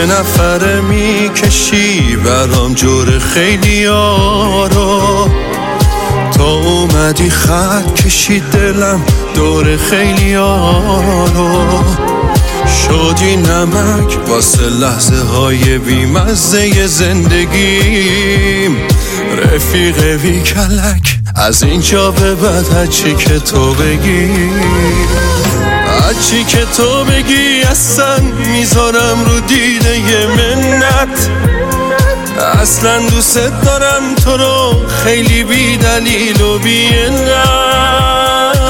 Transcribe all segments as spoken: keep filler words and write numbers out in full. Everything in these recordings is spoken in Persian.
نفره میکشی برام جور خیلی رو، تا اومدی خط کشی دلم دور خیلی رو، شدی نمک واسه لحظه های بیمزه زندگیم، رفیق بی کلک از اینجا به بعد هرچی که تو بگی، هرچی که تو بگی اصلا میذارم رو دیده ی منت، اصلا دوست دارم تو رو خیلی بی دلیل و بی علت.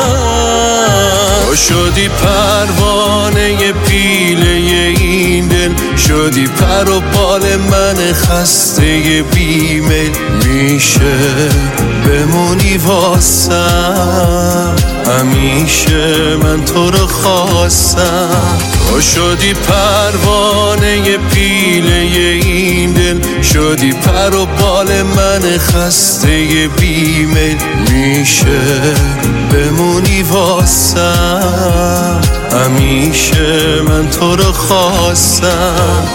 تو شدی پروانه پیله این دل، شدی پر و بال من خسته بیمیل، میشه بمونی واسم همیشه من تو رو خواستم. تو شدی پروانه پیله این دل، شدی پر و بال من خسته بیمیل، میشه بمونی واسم همیشه من تو رو خواستم.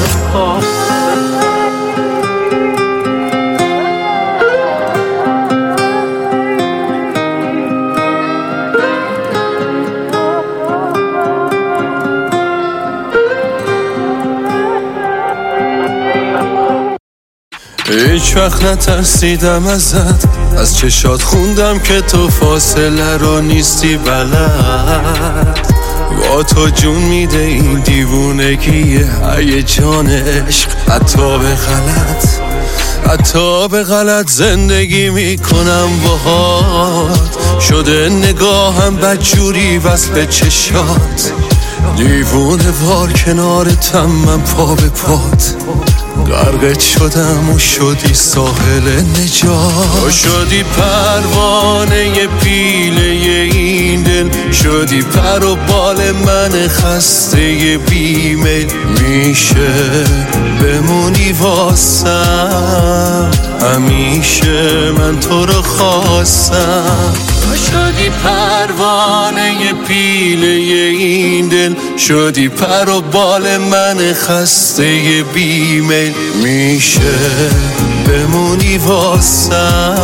هیچ وقت نترسیدم ازت، از چشات خوندم که تو فاصله رو نیستی بلد، با تو جون میده این دیوونگیه هیجان عشق، حتی به غلط حتی به غلط زندگی میکنم باهات، شده نگاهم بدجوری وصل به چشات، دیوونه وار کنارتم من پا به پات، غرقت شدم و شدی ساحل نجات. تو شدی پروانه پیله این دل، شدی پر و بال من خسته بیمیل، میشه بمونی واسم همیشه من تو رو خواستم. تو شدی پروانه پیله این دل، شدی پر و بال من خسته بیمیل، میشه بمونی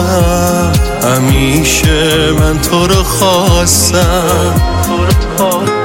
واسم همیشه من تو رو خواستم.